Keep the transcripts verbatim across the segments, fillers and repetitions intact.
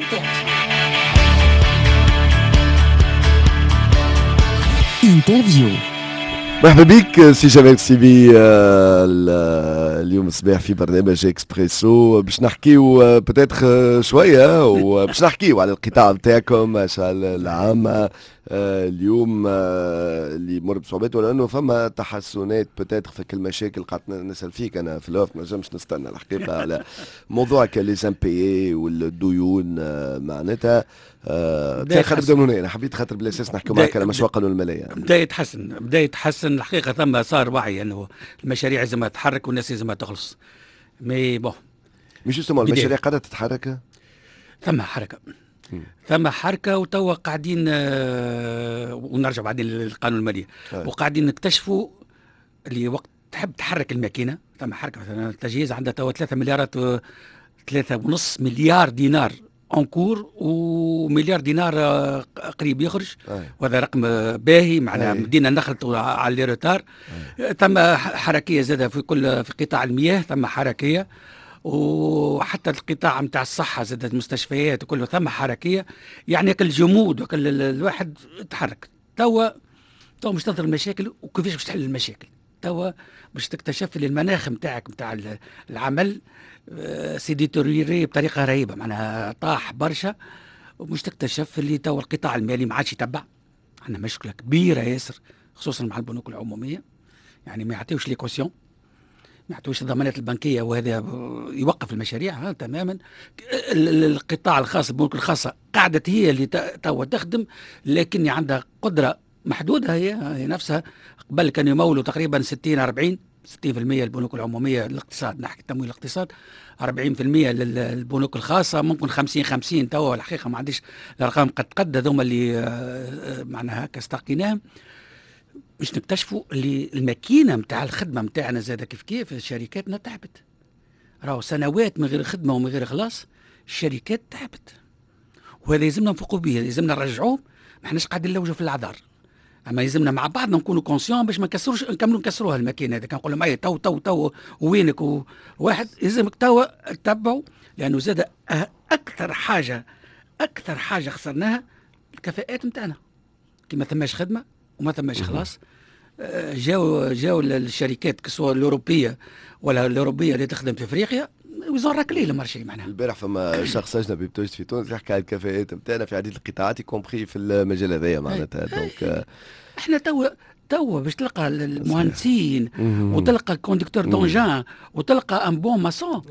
انترفيو. مرحبا بك سي جمال سيبي. اليوم الصباح في برنامج اكسبريسو باش نحكيو بتاتخ شويه وباش نحكيو على القطاع نتاعكم العام اليوم اللي يمر بصعوبات، ولا انه فما تحسنات بتاتخ في كل مشاكل قعدت نسال فيك انا في الاوف، ما نجمش نستنى الحقيقه على موضوع كاليزام بي والديون معناتها. أه خلينا نبدا من هنا. انا حبيت خاطر بالاساس نحكي معك على مشروع قانون الماليه. بدا يتحسن بدا يتحسن الحقيقه، ثم صار وعي انه المشاريع لازم تتحرك والناس لازم تخلص. مي بون مش جوستومون المشاريع قاعده تتحرك، ثم حركه م. ثم حركه وتوا قاعدين آه ونرجع بعدين للقانون الماليه آه. وقاعدين نكتشفوا اللي وقت تحب تحرك الماكينه ثم حركه. مثلا التجهيز عندها توا ثلاثة مليارات ثلاثة ونص مليار دينار انكور ومليار دينار قريب يخرج آه. وهذا رقم باهي معناها بدينا نخلطوا على لي روتار آه. ثم حركيه زاده في كل في قطاع المياه ثم حركيه، وحتى القطاع نتاع الصحه زادت المستشفيات وكله ثم حركيه. يعني كل جمود وكل الواحد تحرك. توا توا مش تنظر المشاكل وكيفاش باش تحل المشاكل. توا باش تكتشف لي المناخ نتاعك نتاع العمل سي ديتوريري بطريقه رهيبه، معناها طاح برشا. ومش تكتشف اللي توا القطاع المالي ما عادش يتبع. عندنا مشكله كبيره ياسر خصوصا مع البنوك العموميه، يعني ما يعطيوش لي كوسيون، ما يعطيوش الضمانات البنكيه، وهذا يوقف المشاريع ها تماما. القطاع الخاص البنوك الخاصه قاعدت هي اللي توا تخدم، لكن عندها قدره محدوده. هي, هي نفسها قبل كانوا يمولوا تقريبا ستين أربعين ستين بالمئة البنوك العموميه للاقتصاد، نحكي تمويل الاقتصاد، أربعين بالمئة للبنوك الخاصه، ممكن خمسين خمسين. توا الحقيقه ما عنديش الارقام قد قد هذوما اللي معناها هكا استقيناهم. باش نكتشفوا اللي الماكينه نتاع الخدمه نتاعنا زاده كيف كيف شركاتنا تعبت. راهو سنوات من غير خدمه ومن غير اخلاص الشركات تعبت، وهذا يلزمنا نفوقوا به، يلزمنا نرجعوه. ما احناش قاعدين نلوجوا في العذار، اما يلزمنا مع بعضنا نكونوا كونسيون باش ما نكسروش نكملوا نكسروها الماكينه هذه. كنقول لهم اي تو تو تو وينك وواحد يلزمك توا تتبعوا، لانه زاد اكثر حاجه اكثر حاجه خسرناها الكفاءات نتاعنا. كي ما ثماش خدمه وما ثماش خلاص، جاو جاو الشركات كسوا الاوروبيه ولا الاوروبيه اللي تخدم في افريقيا وزاره قليله مارشي معناها. البارح فما شخص اجنبي بتوجد في تونس يحكي على الكفاءات نتاعنا في عديد القطاعات يكومبري في المجال هذايا معناتها. دونك احنا توا توا باش تلقى المهندسين وتلقى كوندكتور دونجان وتلقى ان بون ماسون.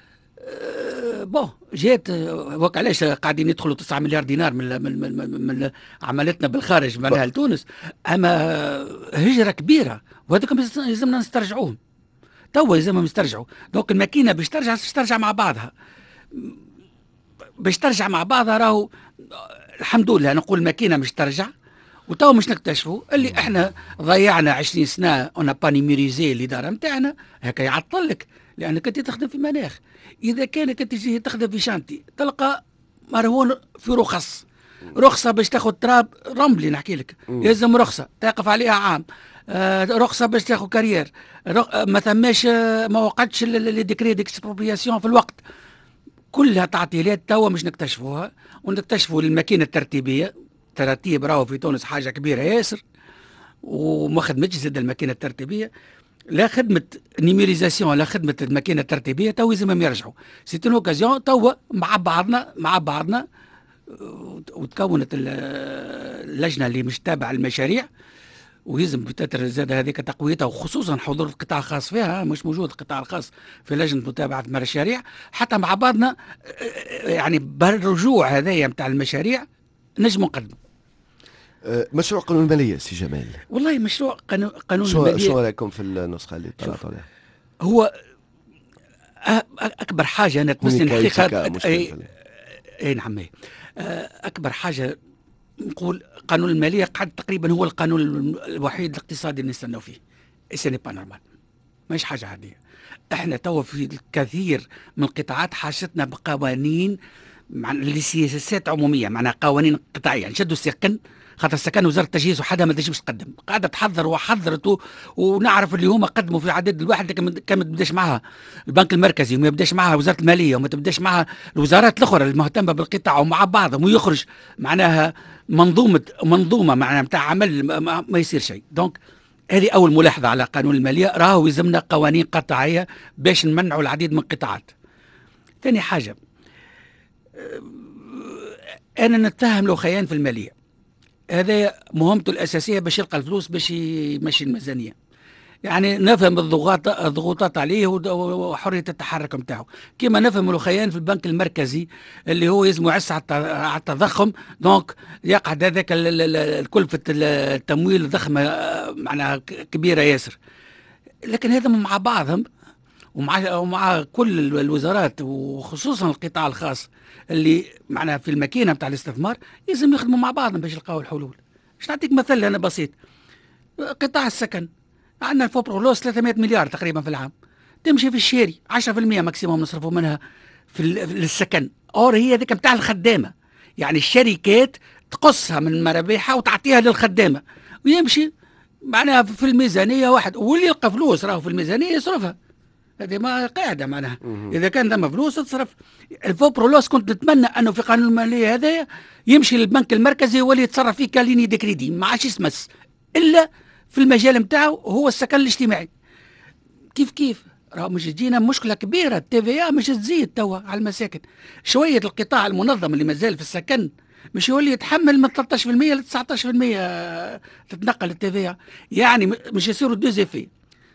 أه بون جات وك علاش قاعدين يدخلوا تسعة مليار دينار من من, من, من عملتنا بالخارج معناها لتونس، اما هجره كبيره وهذوك يلزمنا نسترجعوهم. توا يلزمهم يسترجعوا. دونك الماكينه باش ترجع باش ترجع مع بعضها باش ترجع مع بعضها. راهو الحمد لله نقول الماكينه مش ترجع، وتوا مش نكتشفوا اللي احنا ضيعنا عشرين سنه اون با نيميريزي الاداره نتاعنا. هكا يعطل لك لانك انت تخدم في مناخ. اذا كانك انت تجي تخدم في شانتي تلقى مرهون في رخص، رخصه باش تاخذ تراب رملي نحكي لك يلزم رخصه تقف عليها عام، آه رخصه باش تاخذ كارير، ما ثماش ما وقعتش لي ديكري ديكسبروبرياسيون في الوقت. كلها تعطيلات توا مش نكتشفوها ونكتشفوا الماكينه الترتيبيه. ترتيب راهو في تونس حاجه كبيره ياسر وما خدمتش زاد الماكينه الترتيبيه. لا خدمه نيميريزاسيون لا خدمه الماكينه الترتيبيه تو لازمهم يرجعوا. سي اون اوكازيون توا مع بعضنا مع بعضنا وتكونت اللجنه اللي مش تابعه المشاريع، ويلزم بتاتر زاد هذيك تقويتها، وخصوصا حضور القطاع الخاص فيها. مش موجود القطاع الخاص في لجنه متابعه المشاريع حتى مع بعضنا. يعني بالرجوع هذايا نتاع المشاريع نجم نقدم مشروع قانون الماليه. سي جمال والله مشروع قانون قانون شو الماليه شو رايكم في النسخه اللي طلعت عليها؟ هو اكبر حاجه انا تمسني الحقيقه. اي اي نعم. اكبر حاجه نقول قانون الماليه قعد تقريبا هو القانون الوحيد الاقتصادي اللي نستناو فيه. سي ني با نورمال، ماهيش حاجه عاديه. احنا توا في الكثير من القطاعات حاجتنا بقوانين مع لسياسات عموميه، معناها قوانين قطاعيه. نشدوا السكن خاطر السكن وزاره التجهيز وحدها ما تنجمش تقدم، قاعده تحضر وحضرت ونعرف اللي هما قدموا في العدد الواحد، كان ما تبداش معها البنك المركزي وما يبداش معها وزاره الماليه وما تبداش معها الوزارات الاخرى المهتمه بالقطاع ومع بعضهم ويخرج معناها منظومه منظومه معناها نتاع عمل ما, ما يصير شيء. دونك هذه اول ملاحظه على قانون الماليه، راهو يلزمنا قوانين قطاعيه باش نمنعوا العديد من القطاعات. ثاني حاجه انا نتهم له خيان في الماليه، هذا مهمته الاساسيه باش يلقى الفلوس باش يمشي الميزانيه، يعني نفهم الضغوطات الضغوطات عليه وحريه التحرك نتاعو، كما نفهم له خيان في البنك المركزي اللي هو يلزم يعس على التضخم، دونك يقعد هذاك الكلفه التمويل ضخمه معناها كبيره ياسر. لكن هذا مع بعضهم ومع ومع كل الوزارات وخصوصا القطاع الخاص اللي معناها في الماكينه نتاع الاستثمار لازم يخدموا مع بعضهم باش يلقاو الحلول. باش نعطيك مثل انا بسيط، قطاع السكن عندنا الفوبرولوس ثلاثمائة مليار تقريبا في العام، تمشي في الشاري عشرة بالمئة ماكسيموم نصرفوا منها في للسكن، اور هي هذيك نتاع الخدامه، يعني الشركات تقصها من مرابحها وتعطيها للخدامه ويمشي معناها في الميزانيه واحد، واللي يلقى فلوس راهو في الميزانيه يصرفها، هذه ما قاعده معناها اذا كان ثم فلوس تصرف. الفوبرولوس كنت نتمنى انه في قانون الماليه هذايا يمشي للبنك المركزي يولي يتصرف فيه كاليني دي كريدي، ما عادش يسمس الا في المجال نتاعو هو السكن الاجتماعي. كيف كيف راه مش تجينا مشكله كبيره، التي في مش تزيد توا على المساكن، شويه القطاع المنظم اللي مازال في السكن مش يولي يتحمل من ثلاثة عشر بالمئة ل تسعة عشر بالمئة تتنقل التي في، يعني مش يصيروا دوزي في.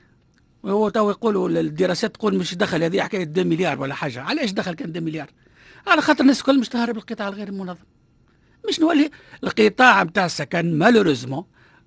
وهو تو يقولوا الدراسات تقول مش دخل هذه حكايه اثنين مليار ولا حاجه، علاش دخل كان اثنين مليار؟ على خاطر الناس الكل مش تهرب القطاع الغير منظم. مش نولي القطاع نتاع السكن مالوريزمون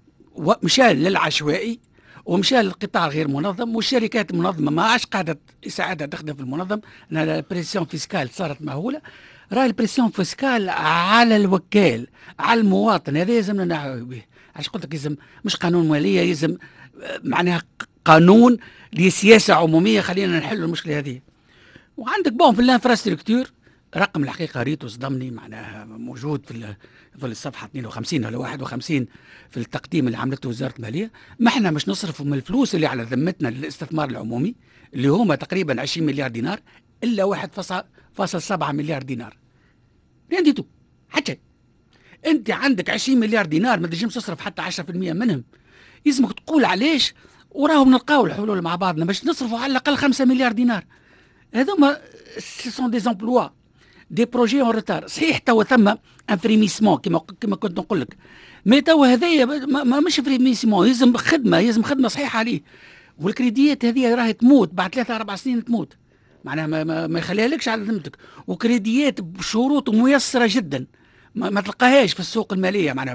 مشى للعشوائي ومشى للقطاع غير منظم، والشركات المنظمه ما عادش قاعده يساعدها تخدم في المنظم، لان البريسيون فيسكال صارت مهوله. راه البريسيون فيسكال على الوكال على المواطن، هذا لازمنا نعاود به. علاش قلت لك يلزم مش قانون ماليه، يلزم معناها قانون لسياسه عموميه خلينا نحلوا المشكله هذه. وعندك بون في الانفراستركتور رقم الحقيقه ريتو صدمني، معناها موجود في في الصفحه اثنين وخمسين ولا واحد وخمسين في التقديم اللي عملته وزاره الماليه. ما احنا مش نصرفوا من الفلوس اللي على ذمتنا للاستثمار العمومي اللي هما تقريبا عشرين مليار دينار الا واحد فاصل سبعة مليار دينار. نديتو حتى انت عندك عشرين مليار دينار ما تنجمش تصرف حتى عشرة بالمئة منهم، يلزمك تقول علاش وراهم نلقاو الحلول مع بعضنا باش نصرفوا على الاقل خمسة مليار دينار. هذوما سون دي زامبلوا دي بروجي اون ريتار. صحيح توا ثم ان فريميسمون كما كما كنت نقول لك، مي توا هذايا ما, ما مش فريميسمون، يلزم خدمه، يلزم خدمه صحيحه عليه. والكريديات هذه راهي تموت بعد ثلاثة أربع سنين تموت، معناها ما, ما, ما يخليها لكش على ذمتك، وكريديات بشروط ميسره جدا ما, ما تلقاهاش في السوق الماليه، معناها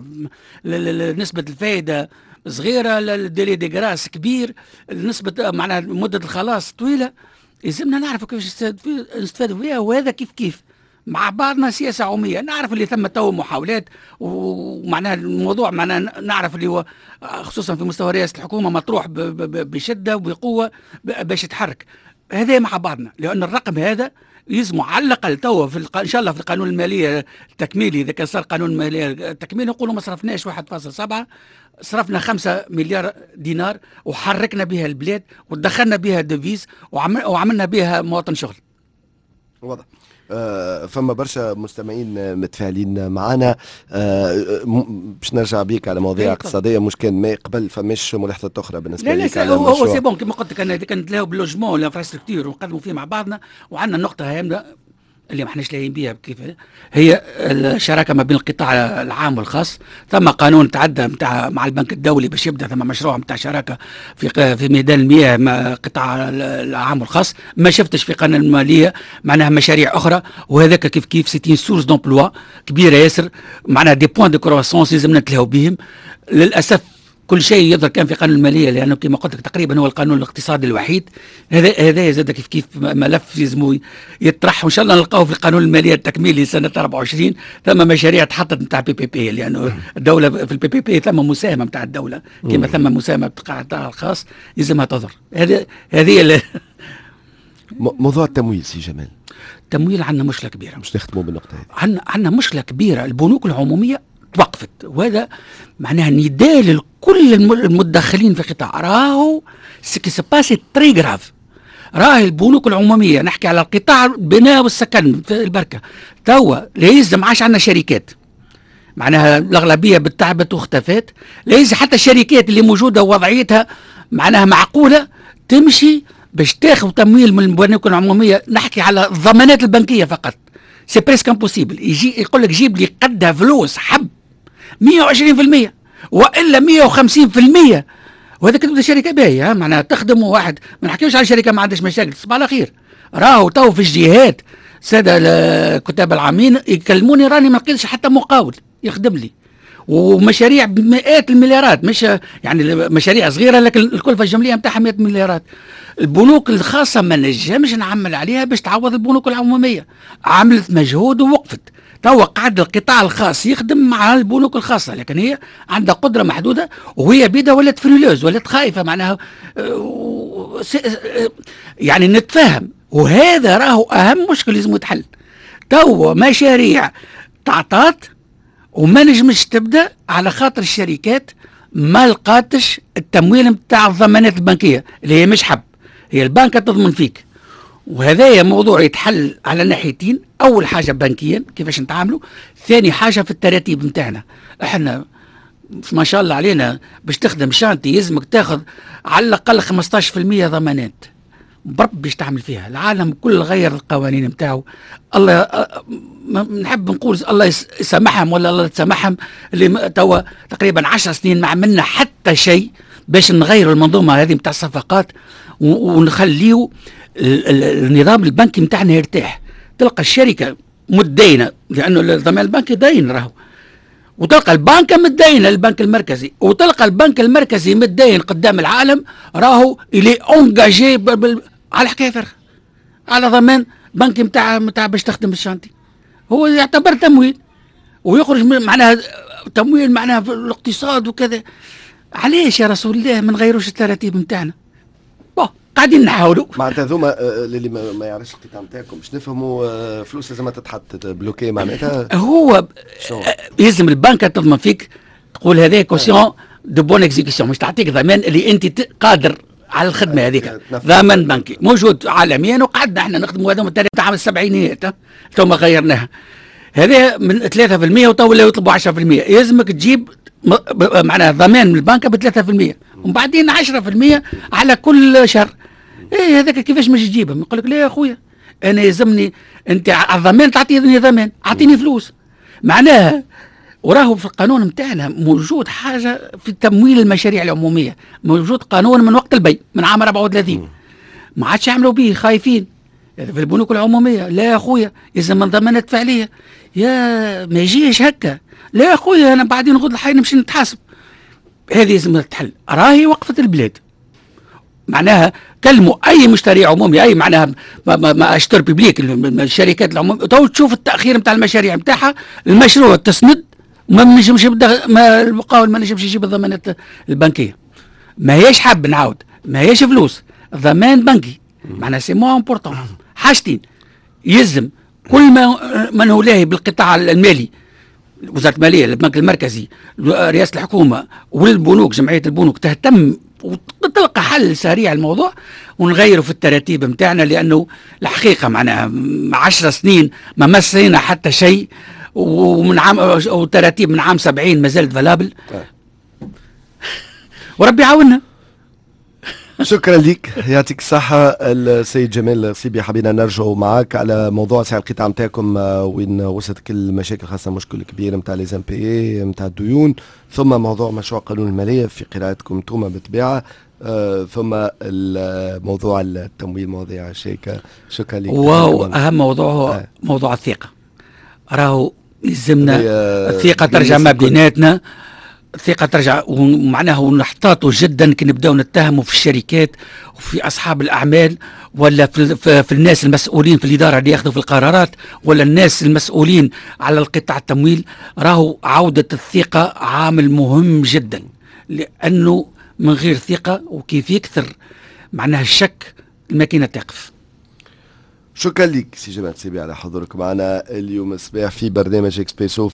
نسبه الفائده صغيره، الديلي دي غراس كبير، نسبه معناها مده الخلاص طويله. يلزمنا نعرفوا كيفاش نستفادوا فيها، وهذا كيف كيف مع بعضنا سياسه عموميه. نعرف اللي ثم تو محاولات ومعناها الموضوع معناها نعرف اللي هو خصوصا في مستوى رئاسه الحكومه مطروح بشده وبقوه باش يتحرك. هذا مع بعضنا، لان الرقم هذا يلزموا على الاقل توا في الق... ان شاء الله في القانون الماليه التكميلي، اذا كان صار قانون الماليه التكميلي نقولوا ما صرفناش واحد فاصل سبعة، صرفنا خمسة مليار دينار وحركنا بها البلاد ودخلنا بها ديفيز وعمل... وعملنا بها مواطن شغل. واضح. آه فما برشا مستمعين متفاعلين معنا. آه باش نرجع بيك على مواضيع اقتصاديه، مش كان ما قبل فماش ملاحظات اخرى بالنسبه لا لك على المشروع؟ لا هو سي بون كما قلت لك انا كان نتلاهوا باللوجمون والانفراستركتور ونقدموا فيه مع بعضنا، وعندنا النقطه هامه اللي ما احناش لاقيين بها كيف هي الشراكه ما بين القطاع العام والخاص. ثم قانون تعدى نتاع مع البنك الدولي باش يبدا ثم مشروع نتاع شراكه في في ميدان المياه مع القطاع العام والخاص. ما شفتش في قانون الماليه معناها مشاريع اخرى، وهذاك كيف كيف سيتي سورس دومبلوا كبيره ياسر، معناها دي بوين دو كرواسونس لازمنا نتلاهوا بهم. للاسف كل شيء يظهر كان في قانون الماليه، لانه كما قلت لك تقريبا هو القانون الاقتصادي الوحيد. هذا هذا زاد كيف كيف ملف يلزم يطرح، وان شاء الله نلقاوه في القانون الماليه التكميلي سنه أربعة وعشرين. ثم مشاريع تحطت نتاع بي بي بي، لانه الدوله في البي بي بي ثم مساهمه نتاع الدوله كما ثم مساهمه بتاع القطاع الخاص يلزمها تظهر. هذه هذه موضوع التمويل سي جمال. التمويل عندنا مشكله كبيره، مش نختموا بالنقطه هذه. عندنا عندنا مشكله كبيره، البنوك العموميه توقفت وقفت. وهذا معناها نداء لكل المدخلين في القطاع. راهو سكي سباسي تري جراف. راهي البنوك العموميه، نحكي على القطاع البناء والسكن في البركه، توا لازم ما عادش عندنا شركات، معناها الاغلبيه بالتعبت واختفت. لازم حتى الشركات اللي موجوده ووضعيتها معناها معقوله تمشي باش تاخذ تمويل من البنوك العموميه. نحكي على الضمانات البنكيه فقط، سي بريسك امبوسيبل. يجي يقول لك جيب لي قدها فلوس حب مية وعشرين بالمية والا مية وخمسين بالمية، وهذا كتبدا شركه باهيه معناها تخدم واحد. ما نحكيوش على شركه ما عندهاش مشاكل، تصبح على خير. راهو تو في الجهات ساده الكتاب العامين يكلموني راني ما لقيتش حتى مقاول يخدم لي، ومشاريع بمئات المليارات، مش يعني مشاريع صغيره لكن الكلفه الجمليه نتاعها مئة مليارات. البنوك الخاصه ما نجمش نعمل عليها باش تعوض البنوك العموميه، عملت مجهود ووقفت. توا قعد القطاع الخاص يخدم مع البنوك الخاصه، لكن هي عندها قدره محدوده وهي بيدها ولات فريلوز ولات خايفه معناها يعني نتفاهم. وهذا راهو اهم مشكل لازم يتحل. توا مشاريع تعطات وما نجمش تبدا على خاطر الشركات ما لقاتش التمويل نتاع الضمانات البنكيه اللي هي مش حب، هي البنكه تضمن فيك. وهذا موضوع يتحل على ناحيتين، اول حاجه بنكيا كيفاش نتعاملوا، ثاني حاجه في التراتيب نتاعنا. احنا ما شاء الله علينا باش تخدم شانتي يلزمك تاخذ على الاقل خمسطاش بالمية ضمانات برب باش تعمل فيها. العالم كل غير القوانين نتاعو. الله نحب نقول الله يسامحهم ولا الله يتسامحهم اللي توا تقريبا عشر سنين ما عملنا حتى شيء باش نغيروا المنظومه هذه نتاع الصفقات ونخليو النظام البنكي نتاعنا يرتاح. تلقى الشركه متدينه لانه الضمان البنكي دين راهو، وتلقى البنكة متدينة للبنك المركزي، وتلقى البنك المركزي متدين قدام العالم راهو إلي أونجاجي على حكاية فرخ على ضمان بنكي متاع متاع باش تخدم الشانتي. هو يعتبر تمويل ويخرج معناها تمويل معناها في الاقتصاد وكذا. علاش يا رسول الله ما نغيروش التراتيب نتاعنا؟ قاعدين نحاولوا. معناتها ذوما اللي ما يعرفش القطاع نتاعكم باش نفهموا فلوس لازم تتحط بلوكي معناتها. هو يلزم البنكه تضمن فيك، تقول هذا كوسيون دو بون اكزيكسيون، مش تعطيك ضمان اللي انت قادر على الخدمه هذيك. ضمان بنكي موجود عالميا وقعدنا احنا نخدموا هذا من عام السبعينيات ثم غيرناها. هذا من ثلاثة بالمية وتو ولاو يطلبوا عشرة بالمية. يلزمك تجيب معناها ضمان من البنكه ب ثلاثة بالمية وبعدين عشرة بالمية على كل شهر. ايه هذاك كيفاش مش تجيبهم؟ يقول لك لا يا اخويا انا يلزمني انت على الضمان تعطيني ضمان، اعطيني فلوس معناها. وراهو في القانون نتاعنا موجود حاجه في تمويل المشاريع العموميه، موجود قانون من وقت البي من عام أربعة وثلاثين ما عادش يعملوا به، خايفين في البنوك العموميه. لا يا اخويا يلزم من ضمانات فعليه، يا ما يجيش هكا. لا يا اخويا انا بعدين غد الحي نمشي نتحاسب. هذه لازم تتحل. راهي وقفت البلاد معناها كلموا اي مشتري عمومي، اي معناها ما, ما, ما اشتر بيبليك الشركات العموميه تو تشوف التاخير نتاع المشاريع نتاعها، المشروع تسند ما نجمش يبدا ما المقاول ما نجمش يجيب الضمانات البنكيه. ما هيش حاب نعاود، ما هيش فلوس، ضمان بنكي معناها سي مو امبورطون. حاجتين يلزم كل ما من هو لاهي بالقطاع المالي، وزاره الماليه، البنك المركزي، رئاسه الحكومه والبنوك، جمعيه البنوك تهتم وتلقى حل سريع الموضوع ونغيروا في التراتيب نتاعنا. لانه الحقيقه معناها عشر سنين ما مسينا حتى شيء، ومن عام وتراتيب من عام سبعين ما زالت فالابل. وربي يعاوننا. شكرا لك، يعطيك الصحة السيد جمال صيبي. حبينا نرجعوا معك على موضوع سعر القطاع نتاعكم وين وصلت كل المشاكل، خاصة مشكل كبير نتاع لي زامبيي نتاع الديون، ثم موضوع مشروع قانون المالية في قراءتكم انتم بالطبيعة، آه ثم موضوع التمويل، مواضيع شيكة. شكرا لك. واو أهم موضوع هو آه. موضوع الثقة. راهو يلزمنا الثقة ترجع ما بيناتنا، الثقة ترجع ومعناها ونحتاطوا جدا كي نبداو نتهموا في الشركات وفي أصحاب الأعمال ولا في, في, في الناس المسؤولين في الإدارة اللي ياخذوا في القرارات ولا الناس المسؤولين على القطاع التمويل. راهو عودة الثقة عامل مهم جدا، لأنه من غير ثقة وكيف يكثر معناها الشك الماكينة تقف. شكرا لك سي جمال صيبي على حضورك معنا اليوم الصباح في برنامج اكسبريسو.